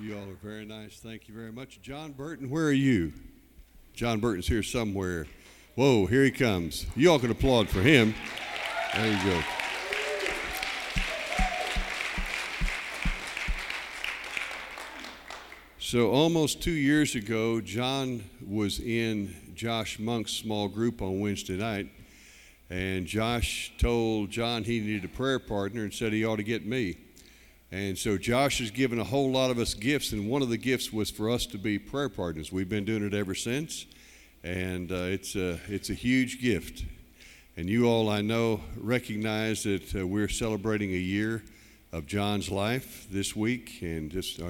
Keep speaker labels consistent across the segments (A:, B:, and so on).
A: You all are very nice. Thank you very much. John Burton, where are you? John Burton's here somewhere. Whoa, here he comes. You all can applaud for him. There you go. So almost 2 years ago, John was in Josh Monk's small group on Wednesday night, and Josh told John he needed a prayer partner and said he ought to get me. And so Josh has given a whole lot of us gifts, and one of the gifts was for us to be prayer partners. We've been doing it ever since, and it's a huge gift. And you all, I know, recognize that we're celebrating a year of John's life this week, and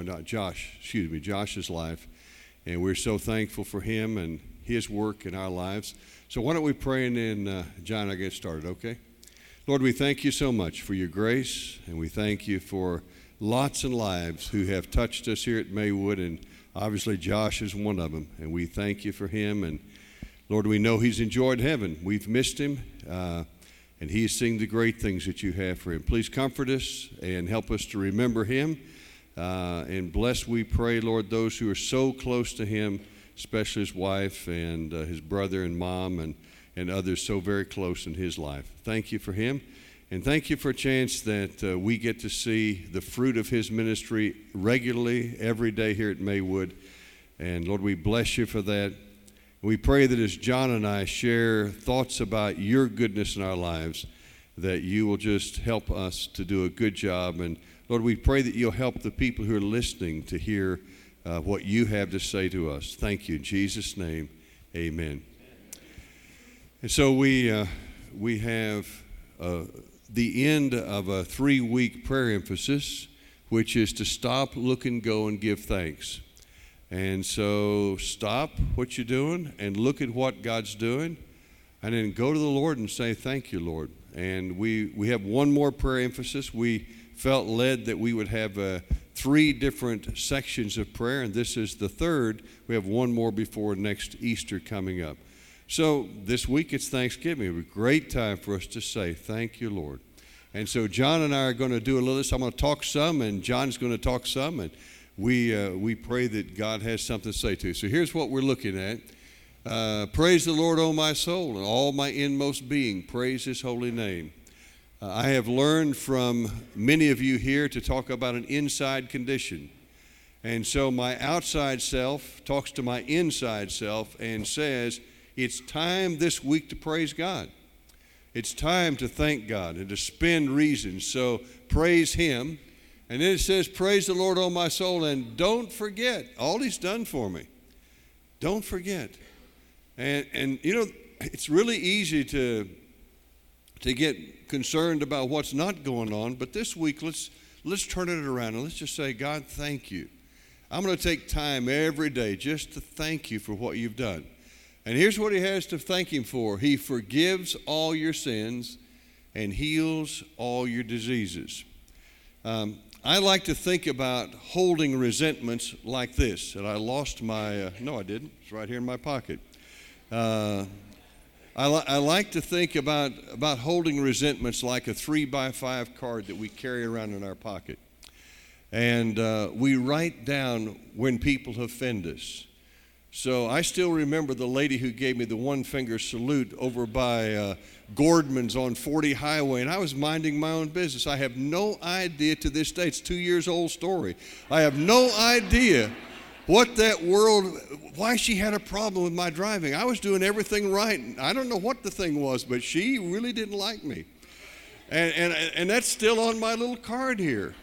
A: Josh's life. And we're so thankful for him and his work in our lives. So why don't we pray, and then John, I'll get started, okay? Lord, we thank you so much for your grace, and we thank you for lots and lives who have touched us here at Maywood, and obviously Josh is one of them, and we thank you for him. And Lord, we know he's enjoyed heaven. We've missed him, and he's seeing the great things that you have for him. Please comfort us and help us to remember him, and bless, we pray, Lord, those who are so close to him, especially his wife and his brother and mom and others so very close in his life. Thank you for him, and thank you for a chance that we get to see the fruit of his ministry regularly every day here at Maywood. And Lord, we bless you for that. We pray that as John and I share thoughts about your goodness in our lives, that you will just help us to do a good job. And Lord, we pray that you'll help the people who are listening to hear what you have to say to us. Thank you. In Jesus' name, amen. And so we have the end of a 3-week prayer emphasis, which is to stop, look, and go and give thanks. And so stop what you're doing and look at what God's doing, and then go to the Lord and say, thank you, Lord. And we have one more prayer emphasis. We felt led that we would have 3 different sections of prayer, and this is the third. We have one more before next Easter coming up. So this week it's Thanksgiving. It was a great time for us to say, thank you, Lord. And so John and I are going to do a little of this. I'm going to talk some, and John's going to talk some, and we pray that God has something to say to you. So here's what we're looking at. Praise the Lord, O my soul, and all my inmost being. Praise his holy name. I have learned from many of you here to talk about an inside condition. And so my outside self talks to my inside self and says, it's time this week to praise God. It's time to thank God and to spend reasons. So praise him. And then it says, praise the Lord, O my soul, and don't forget all he's done for me. Don't forget. And you know, it's really easy to get concerned about what's not going on, but this week let's turn it around and let's just say, God, thank you. I'm going to take time every day just to thank you for what you've done. And here's what he has to thank him for. He forgives all your sins and heals all your diseases. I like to think about holding resentments like this. And I lost my, no I didn't, it's right here in my pocket. I like to think about holding resentments like a 3x5 card that we carry around in our pocket. And we write down when people offend us. So I still remember the lady who gave me the one-finger salute over by Gordman's on 40 Highway, and I was minding my own business. I have no idea to this day. It's a 2-year-old story. I have no idea why she had a problem with my driving. I was doing everything right. I don't know what the thing was, but she really didn't like me. And that's still on my little card here.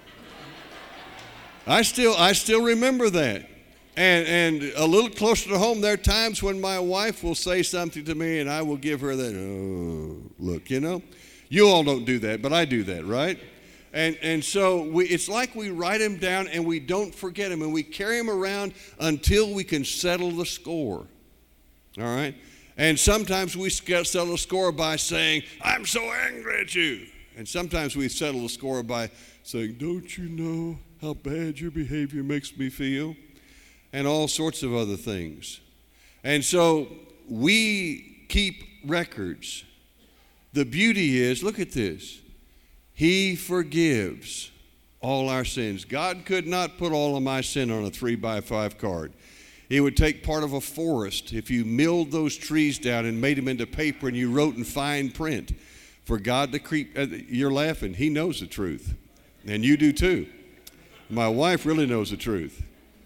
A: I still remember that. And a little closer to home, there are times when my wife will say something to me and I will give her that, oh, look, you know. You all don't do that, but I do that, right? And so it's like we write them down and we don't forget them, and we carry them around until we can settle the score, all right? And sometimes we settle the score by saying, I'm so angry at you. And sometimes we settle the score by saying, don't you know how bad your behavior makes me feel? And all sorts of other things. And so we keep records. The beauty is, look at this. He forgives all our sins. God could not put all of my sin on a 3x5 card. It would take part of a forest if you milled those trees down and made them into paper and you wrote in fine print for God to creep. You're laughing. He knows the truth. And you do too. My wife really knows the truth.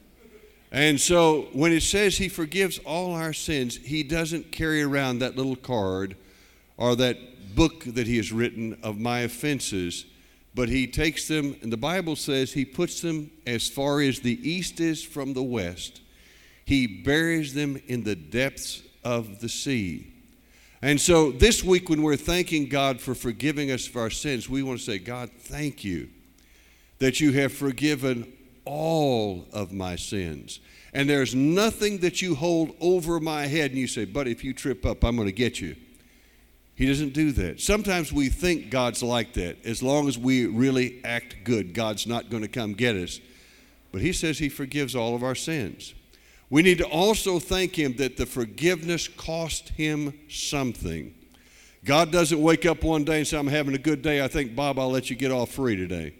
A: And so when it says he forgives all our sins, he doesn't carry around that little card or that book that he has written of my offenses, but he takes them, and the Bible says he puts them as far as the east is from the west. He buries them in the depths of the sea. And so this week when we're thanking God for forgiving us of our sins, we want to say, God, thank you that you have forgiven all of my sins. And there's nothing that you hold over my head and you say, but if you trip up, I'm going to get you. He doesn't do that. Sometimes we think God's like that. As long as we really act good, God's not going to come get us. But he says he forgives all of our sins. We need to also thank him that the forgiveness cost him something. God doesn't wake up one day and say, I'm having a good day. I think, Bob, I'll let you get off free today.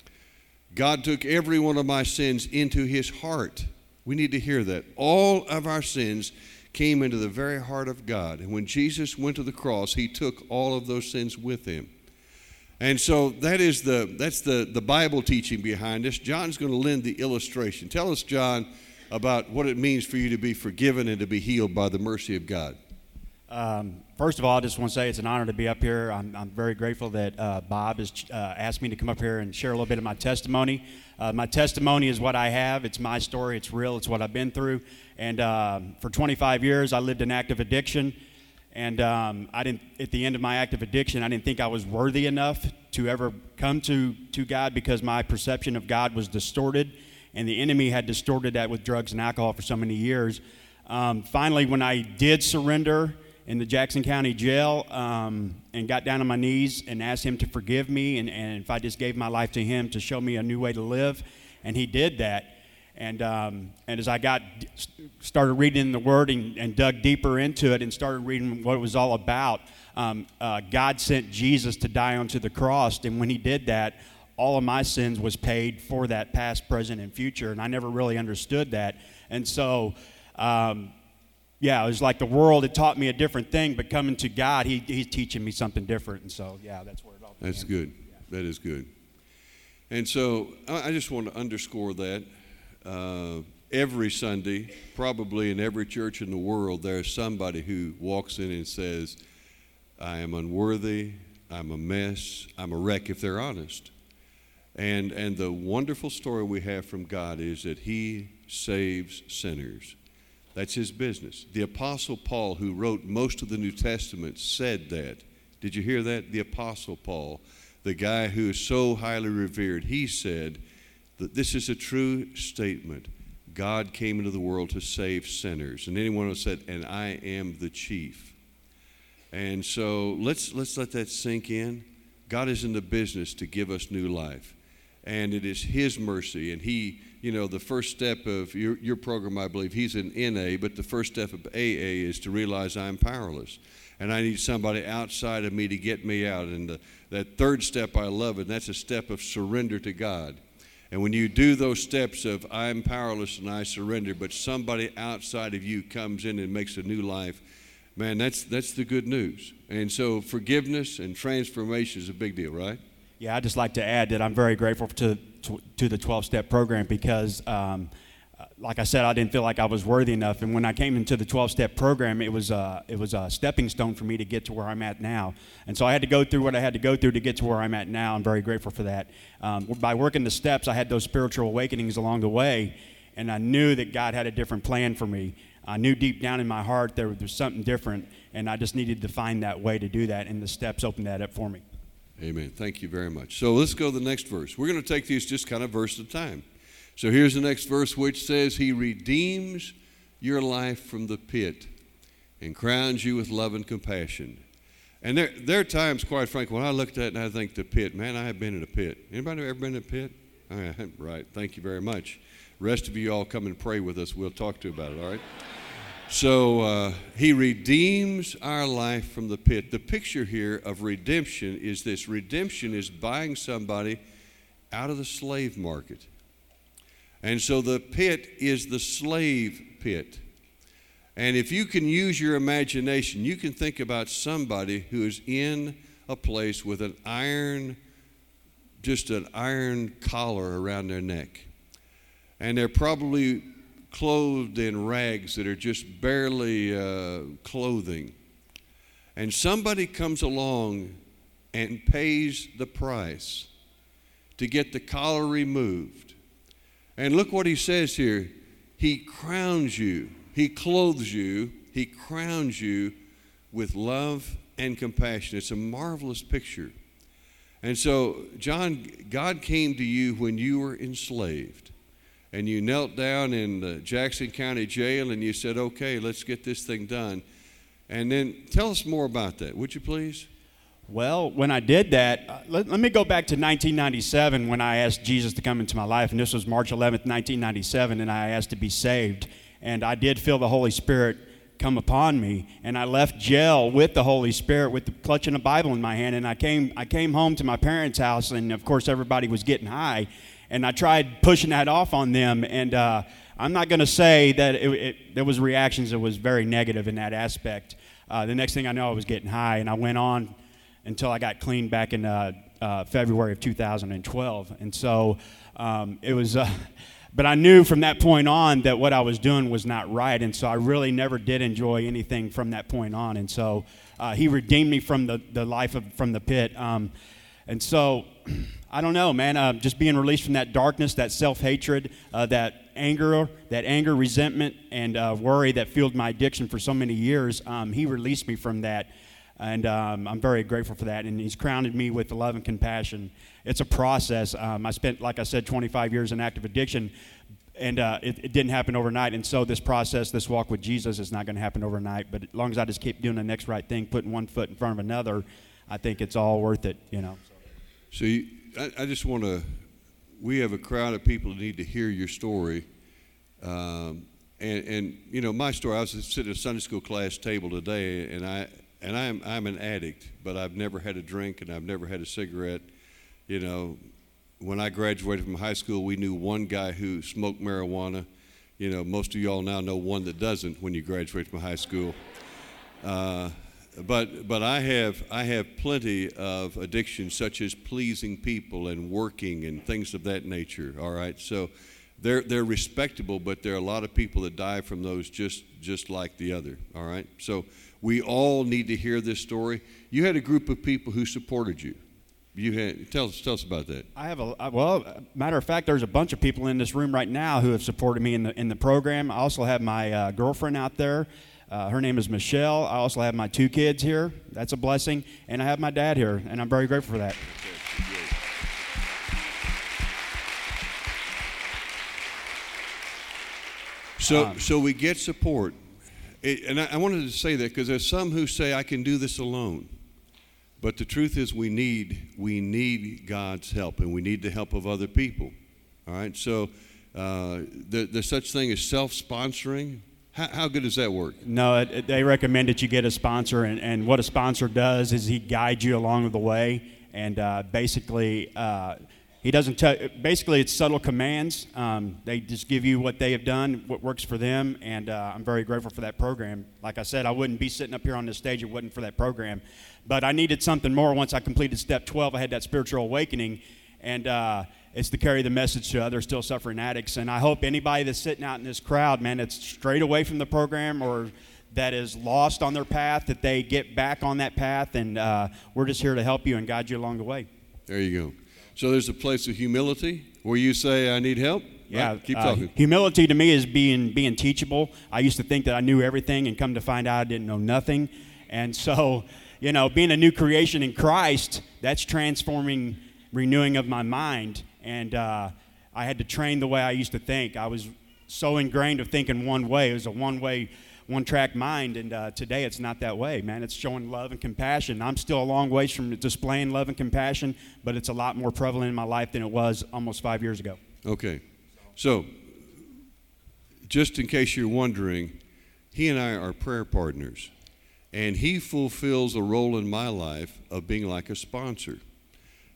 A: God took every one of my sins into his heart. We need to hear that. All of our sins came into the very heart of God. And when Jesus went to the cross, he took all of those sins with him. And so that's the Bible teaching behind this. John's going to lend the illustration. Tell us, John, about what it means for you to be forgiven and to be healed by the mercy of God.
B: First of all, I just want to say it's an honor to be up here. I'm very grateful that Bob has asked me to come up here and share a little bit of my testimony. My testimony is what I have. It's my story. It's real. It's what I've been through. And for 25 years, I lived in active addiction. And I didn't. At the end of my active addiction, I didn't think I was worthy enough to ever come to God because my perception of God was distorted. And the enemy had distorted that with drugs and alcohol for so many years. Finally, when I did surrender in the Jackson County Jail and got down on my knees and asked him to forgive me and if I just gave my life to him to show me a new way to live, and he did that. And as I started reading the Word and dug deeper into it and started reading what it was all about, God sent Jesus to die onto the cross, and when he did that, all of my sins was paid for that past, present, and future, and I never really understood that. And so, it was like the world had taught me a different thing, but coming to God, he's teaching me something different. And so, that's where it all began.
A: That's good. Yeah. That is good. And so I just want to underscore that. Every Sunday, probably in every church in the world, there's somebody who walks in and says, I am unworthy, I'm a mess, I'm a wreck, if they're honest. And the wonderful story we have from God is that he saves sinners. That's his business. The Apostle Paul, who wrote most of the New Testament, said that. Did you hear that? The Apostle Paul, the guy who is so highly revered, he said that this is a true statement. God came into the world to save sinners. And anyone who said, and I am the chief. And so let's let that sink in. God is in the business to give us new life. And it is his mercy. And he, the first step of your program, I believe, he's in NA, but the first step of AA is to realize I'm powerless. And I need somebody outside of me to get me out. And that third step, I love it, and that's a step of surrender to God. And when you do those steps of I'm powerless and I surrender, but somebody outside of you comes in and makes a new life, man, that's the good news. And so forgiveness and transformation is a big deal, right?
B: Yeah, I'd just like to add that I'm very grateful to the 12-step program because, like I said, I didn't feel like I was worthy enough. And when I came into the 12-step program, it was a stepping stone for me to get to where I'm at now. And so I had to go through what I had to go through to get to where I'm at now. I'm very grateful for that. By working the steps, I had those spiritual awakenings along the way, and I knew that God had a different plan for me. I knew deep down in my heart there was something different, and I just needed to find that way to do that, and the steps opened that up for me.
A: Amen. Thank you very much. So let's go to the next verse. We're going to take these just kind of verse at a time. So here's the next verse, which says, he redeems your life from the pit and crowns you with love and compassion. And there are times, quite frankly, when I look at that and I think the pit, man, I have been in a pit. Anybody ever been in a pit? All right. Thank you very much. The rest of you all come and pray with us. We'll talk to you about it, all right? So he redeems our life from the pit. The picture here of redemption is this. Redemption is buying somebody out of the slave market. And so the pit is the slave pit. And if you can use your imagination, you can think about somebody who is in a place with an iron collar around their neck. And they're probably clothed in rags that are just barely clothing. And somebody comes along and pays the price to get the collar removed. And look what he says here. He crowns you, he clothes you, he crowns you with love and compassion. It's a marvelous picture. And so, John, God came to you when you were enslaved. And you knelt down in the Jackson County Jail and you said, okay, let's get this thing done. And then tell us more about that, would you please?
B: Well, when I did that, let me go back to 1997 when I asked Jesus to come into my life. And this was March 11th, 1997, and I asked to be saved. And I did feel the Holy Spirit come upon me. And I left jail with the Holy Spirit, with the clutching a Bible in my hand. And I came home to my parents' house, and of course everybody was getting high. And I tried pushing that off on them. And I'm not going to say that there was reactions that was very negative in that aspect. The next thing I know, I was getting high, and I went on until I got clean back in February of 2012. And so it was, but I knew from that point on that what I was doing was not right. And so I really never did enjoy anything from that point on. And so he redeemed me from the life from the pit. And so I don't know, man, just being released from that darkness, that self-hatred, that anger, resentment, and worry that fueled my addiction for so many years, he released me from that. And I'm very grateful for that. And he's crowned me with love and compassion. It's a process. I spent, like I said, 25 years in active addiction, and it didn't happen overnight. And so this process, this walk with Jesus is not going to happen overnight. But as long as I just keep doing the next right thing, putting one foot in front of another, I think it's all worth it, you know.
A: So I just want to, we have a crowd of people who need to hear your story. And you know, my story, I was sitting at a Sunday school class table today, and I'm an addict, but I've never had a drink and I've never had a cigarette. You know, when I graduated from high school, we knew one guy who smoked marijuana. You know, most of y'all now know one that doesn't when you graduate from high school. But I have plenty of addictions, such as pleasing people and working and things of that nature. All right, so they're respectable, but there are a lot of people that die from those just like the other. All right, so we all need to hear this story. You had a group of people who supported you. Tell us about that.
B: Matter of fact, there's a bunch of people in this room right now who have supported me in the program. I also have my girlfriend out there. Her name is Michelle. I also have my 2 kids here. That's a blessing. And I have my dad here, and I'm very grateful for that.
A: So we get support. And I wanted to say that because there's some who say, I can do this alone. But the truth is we need God's help, and we need the help of other people. All right? So there's such thing as self-sponsoring. How good does that work?
B: No, they recommend that you get a sponsor, and what a sponsor does is he guides you along the way, and basically he doesn't basically it's subtle commands. They just give you what they have done, what works for them, and I'm very grateful for that program. Like I said, I wouldn't be sitting up here on this stage if it wasn't for that program, but I needed something more. Once I completed step 12, I had that spiritual awakening, and it's to carry the message to other still suffering addicts. And I hope anybody that's sitting out in this crowd, man, that's strayed away from the program or that is lost on their path, that they get back on that path, and we're just here to help you and guide you along the way.
A: There you go. So there's a place of humility where you say, I need help?
B: Yeah.
A: Right, keep talking.
B: Humility to me is being teachable. I used to think that I knew everything and come to find out I didn't know nothing. And so, you know, being a new creation in Christ, that's transforming, renewing of my mind. And I had to train the way I used to think. I was so ingrained of thinking one way. It was a one-track mind, and today it's not that way, man. It's showing love and compassion. I'm still a long ways from displaying love and compassion, but it's a lot more prevalent in my life than it was almost 5 years ago.
A: Okay. So, just in case you're wondering, he and I are prayer partners, and he fulfills a role in my life of being like a sponsor.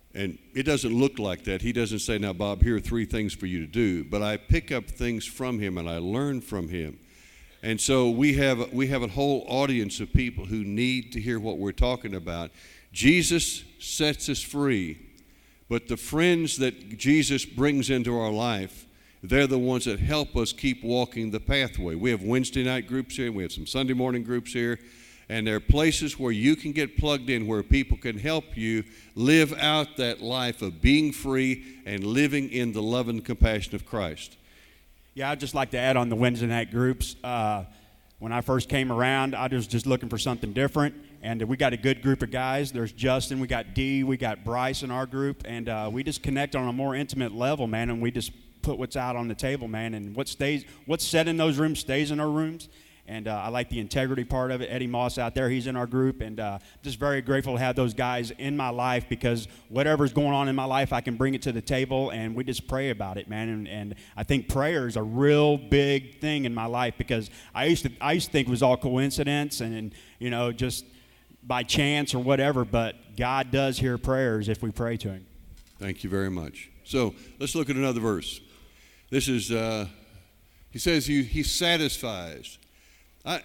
A: And it doesn't look like that. He doesn't say, now, Bob, here are 3 things for you to do. But I pick up things from him and I learn from him. And so we have a whole audience of people who need to hear what we're talking about. Jesus sets us free, but the friends that Jesus brings into our life, they're the ones that help us keep walking the pathway. We have Wednesday night groups here, and we have some Sunday morning groups here, and there are places where you can get plugged in where people can help you live out that life of being free and living in the love and compassion of Christ.
B: Yeah, I'd just like to add on the Wednesday night groups. When I first came around, I was just looking for something different, and we got a good group of guys. There's Justin, we got Dee, we got Bryce in our group, and we just connect on a more intimate level, man, and we just put what's out on the table, man, and what's said in those rooms stays in our rooms. And I like the integrity part of it. Eddie Moss out there, he's in our group. And just very grateful to have those guys in my life, because whatever's going on in my life, I can bring it to the table, and we just pray about it, man. And I think prayer is a real big thing in my life, because I used to think it was all coincidence and just by chance or whatever. But God does hear prayers if we pray to him.
A: Thank you very much. So let's look at another verse. This is, he says he satisfies. I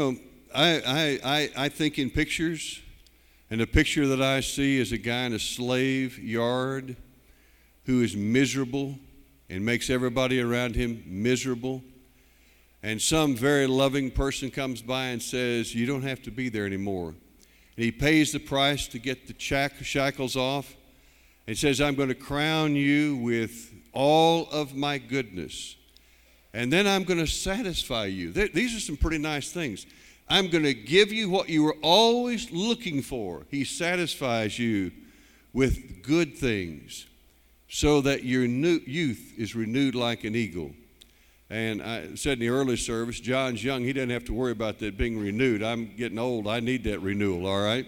A: think in pictures, and the picture that I see is a guy in a slave yard who is miserable and makes everybody around him miserable. And some very loving person comes by and says, you don't have to be there anymore. And he pays the price to get the shackles off. And says, I'm going to crown you with all of my goodness. And then I'm going to satisfy you. These are some pretty nice things. I'm going to give you what you were always looking for. He satisfies you with good things so that your youth is renewed like an eagle. And I said in the early service, John's young. He doesn't have to worry about that being renewed. I'm getting old. I need that renewal, all right?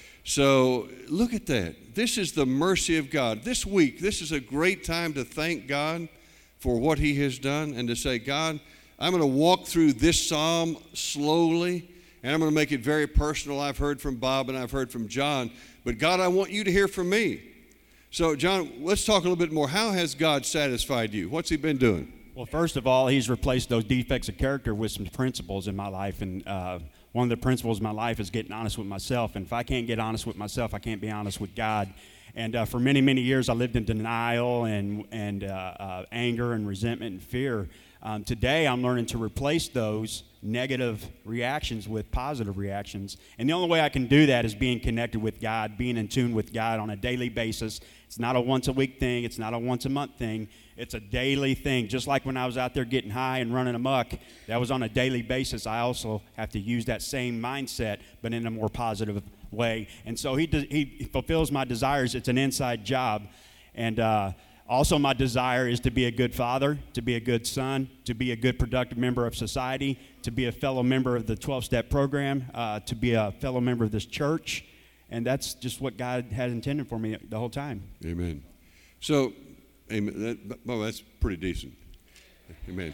A: So look at that. This is the mercy of God. This week, this is a great time to thank God for what he has done and to say, God, I'm going to walk through this psalm slowly, and I'm going to make it very personal. I've heard from Bob and I've heard from John, but God, I want you to hear from me. So, John, let's talk a little bit more. How has God satisfied you? What's he been doing?
B: Well, first of all, he's replaced those defects of character with some principles in my life, and one of the principles in my life is getting honest with myself, and if I can't get honest with myself, I can't be honest with God. And for many, many years, I lived in denial and anger and resentment and fear. Today, I'm learning to replace those negative reactions with positive reactions. And the only way I can do that is being connected with God, being in tune with God on a daily basis. It's not a once-a-week thing. It's not a once-a-month thing. It's a daily thing. Just like when I was out there getting high and running amok, that was on a daily basis. I also have to use that same mindset, but in a more positive way. And so he fulfills my desires. It's an inside job. And also my desire is to be a good father, to be a good son, to be a good productive member of society, to be a fellow member of the 12-step program, to be a fellow member of this church. And that's just what God has intended for me the whole time.
A: Amen. So, amen. That's pretty decent. Amen.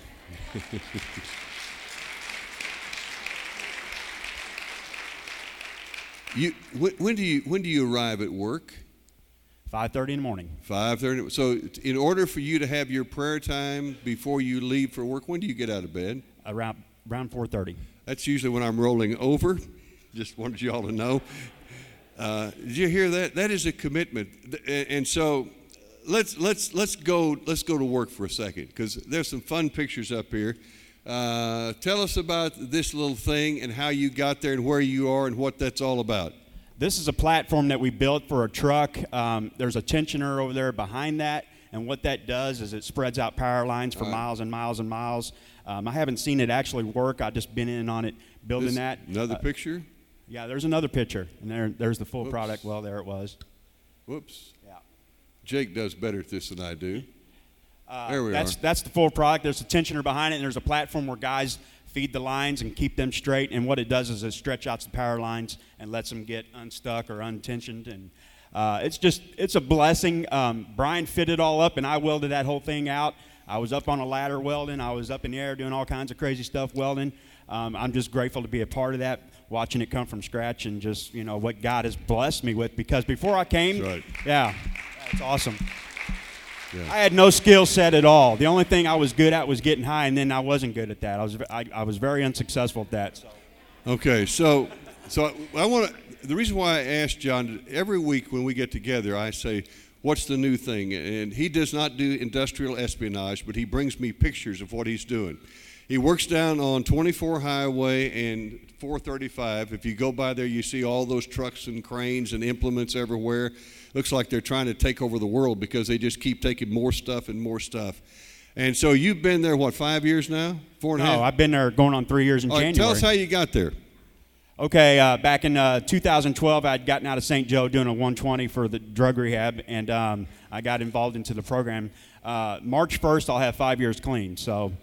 A: When do you arrive at work?
B: 5:30 in the morning.
A: 5:30. So, in order for you to have your prayer time before you leave for work, when do you get out of bed?
B: Around 4:30.
A: That's usually when I'm rolling over. Just wanted you all to know. Did you hear that? That is a commitment. And so, let's go to work for a second, because there's some fun pictures up here. Tell us about this little thing and how you got there and where you are and what that's all about.
B: This is a platform that we built for a truck. There's a tensioner over there behind that, and what that does is it spreads out power lines for miles and miles and miles. I haven't seen it actually work. I've just been in on it building that.
A: Another picture?
B: Yeah, there's another picture, and there's the full product. Well, there it was.
A: Whoops.
B: Yeah.
A: Jake does better at this than I do. There we are.
B: That's the full product. There's a tensioner behind it, and there's a platform where guys feed the lines and keep them straight. And what it does is it stretch out the power lines and lets them get unstuck or untensioned. And it's a blessing. Brian fit it all up, and I welded that whole thing out. I was up on a ladder welding. I was up in the air doing all kinds of crazy stuff welding. I'm just grateful to be a part of that, watching it come from scratch, and just what God has blessed me with. Because before I came,
A: That's right.
B: yeah. That's awesome.
A: Yeah.
B: I had no skill set at all. The only thing I was good at was getting high, and then I wasn't good at that. I was very unsuccessful at that. So.
A: Okay, so I want to. The reason why I asked John every week when we get together, I say, "What's the new thing?" And he does not do industrial espionage, but he brings me pictures of what he's doing. He works down on 24 Highway and 435. If you go by there, you see all those trucks and cranes and implements everywhere. Looks like they're trying to take over the world because they just keep taking more stuff and more stuff. And so you've been there, what, 5 years now? 4.5?
B: No, I've been there going on 3 years in January.
A: Tell us how you got there.
B: Okay, back in 2012, I'd gotten out of St. Joe doing a 120 for the drug rehab, and I got involved into the program. March 1st, I'll have 5 years clean. So,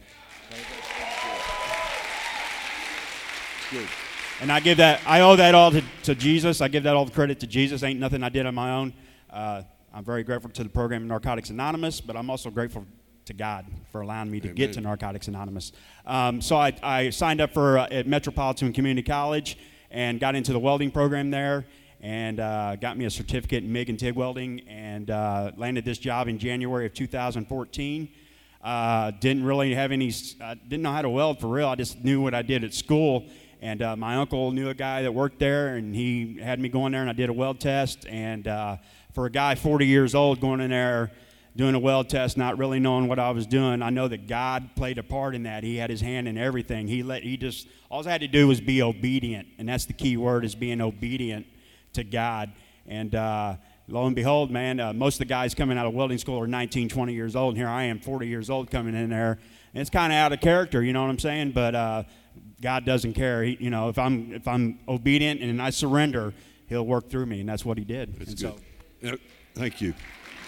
A: Good.
B: and I owe that all to Jesus. I give that all the credit to Jesus. Ain't nothing I did on my own. I'm very grateful to the program Narcotics Anonymous, but I'm also grateful to God for allowing me to get to Narcotics Anonymous. So I signed up at Metropolitan Community College and got into the welding program there, and got me a certificate in MIG and TIG welding, and landed this job in January of 2014. Didn't really have didn't know how to weld for real. I just knew what I did at school. And my uncle knew a guy that worked there, and he had me go in there, and I did a weld test. And for a guy 40 years old going in there doing a weld test, not really knowing what I was doing, I know that God played a part in that. He had his hand in everything. All I had to do was be obedient, and that's the key word, is being obedient to God. And lo and behold, man, most of the guys coming out of welding school are 19, 20 years old, and here I am, 40 years old, coming in there. And it's kind of out of character, you know what I'm saying? But God doesn't care. If I'm obedient and I surrender, He'll work through me, and that's what He did.
A: That's good. So, thank you.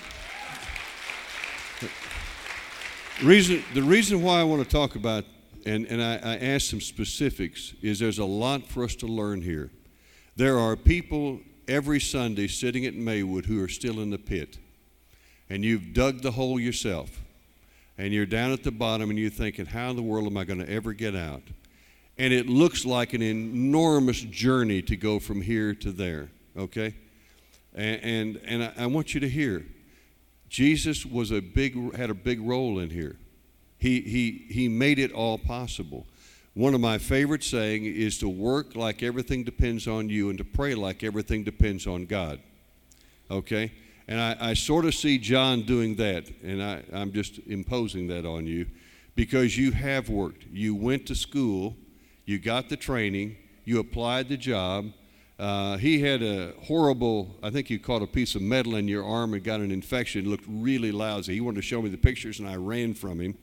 A: The reason why I want to talk about, and I asked some specifics, is there's a lot for us to learn here. There are people every Sunday sitting at Maywood who are still in the pit, and you've dug the hole yourself, and you're down at the bottom, and you're thinking, how in the world am I going to ever get out? And it looks like an enormous journey to go from here to there, okay? And I want you to hear, Jesus had a big role in here. He made it all possible. One of my favorite saying is to work like everything depends on you and to pray like everything depends on God, okay? And I sort of see John doing that, and I'm just imposing that on you because you have worked. You went to school. You got the training, you applied the job. He had a horrible, I think you caught a piece of metal in your arm and got an infection. It looked really lousy. He wanted to show me the pictures, and I ran from him.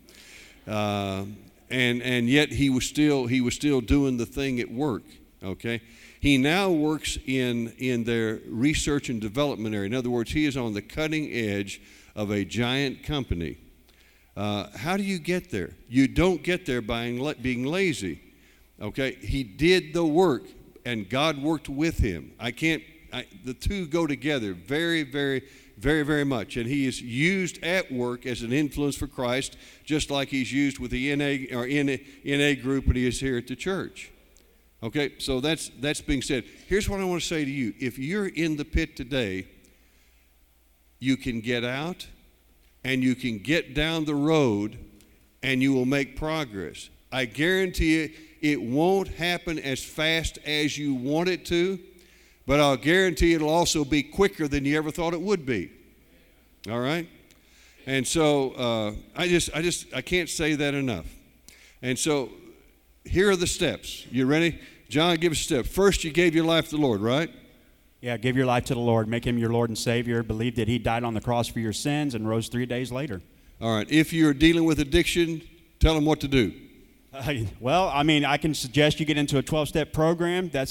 A: And yet he was still doing the thing at work, okay? He now works in their research and development area. In other words, he is on the cutting edge of a giant company. How do you get there? You don't get there by being lazy. Okay, he did the work, and God worked with him. The two go together very, very, very, very much. And he is used at work as an influence for Christ, just like he's used with the NA group, and he is here at the church. Okay, so that's being said. Here's what I want to say to you. If you're in the pit today, you can get out, and you can get down the road, and you will make progress. I guarantee you, it won't happen as fast as you want it to, but I'll guarantee it'll also be quicker than you ever thought it would be. All right? And so I can't say that enough. And so here are the steps. You ready? John, give us a step. First, you gave your life to the Lord, right?
B: Yeah, give your life to the Lord. Make Him your Lord and Savior. Believe that He died on the cross for your sins and rose 3 days later. All
A: right. If you're dealing with addiction, tell them what to do.
B: Well, I mean, I can suggest you get into a 12-step program. That's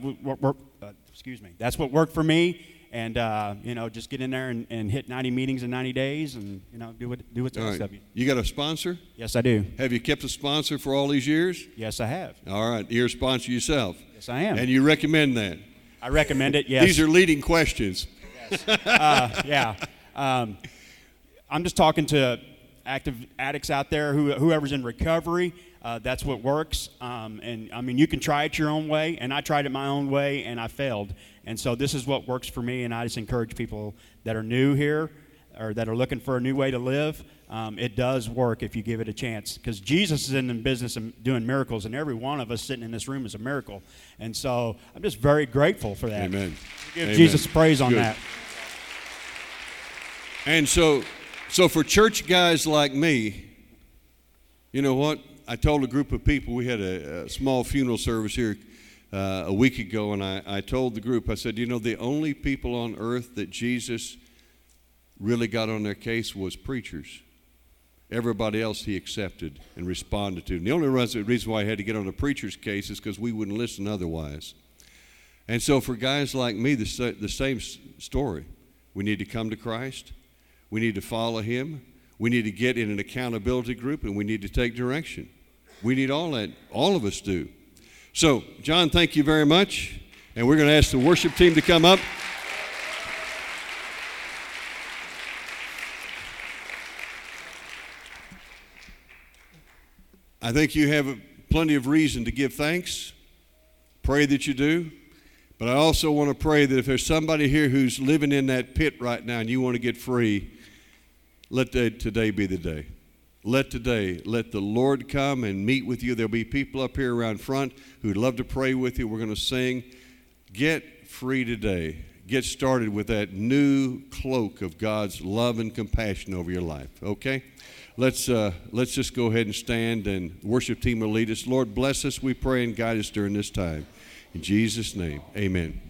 B: what worked for me. And just get in there and hit 90 meetings in 90 days, and do what's asked of you.
A: You got a sponsor?
B: Yes, I do.
A: Have you kept a sponsor for all these years?
B: Yes, I have.
A: All right, you're a sponsor yourself.
B: Yes, I am.
A: And you recommend that?
B: I recommend it. Yes.
A: These are leading questions.
B: Yes. Yeah. I'm just talking to active addicts out there, whoever's in recovery, that's what works. And I mean, you can try it your own way, and I tried it my own way, and I failed. And so this is what works for me, and I just encourage people that are new here or that are looking for a new way to live. It does work if you give it a chance, because Jesus is in the business of doing miracles, and every one of us sitting in this room is a miracle. And so I'm just very grateful for that.
A: Amen.
B: Give
A: Amen.
B: Jesus praise on
A: Good.
B: that.
A: And so for church guys like me, you know what? I told a group of people, we had a small funeral service here a week ago, and I told the group, I said, you know, the only people on earth that Jesus really got on their case was preachers. Everybody else he accepted and responded to. And the only reason why I had to get on a preacher's case is because we wouldn't listen otherwise. And so for guys like me, the same story. We need to come to Christ. We need to follow him. We need to get in an accountability group, and we need to take direction. We need all that. All of us do. So, John, thank you very much. And we're going to ask the worship team to come up. I think you have plenty of reason to give thanks. Pray that you do. But I also want to pray that if there's somebody here who's living in that pit right now and you want to get free, let today be the day. Let the Lord come and meet with you. There'll be people up here around front who'd love to pray with you. We're going to sing. Get free today. Get started with that new cloak of God's love and compassion over your life, okay? Let's just go ahead and stand, and the worship team will lead us. Lord, bless us, we pray, and guide us during this time. In Jesus' name, amen.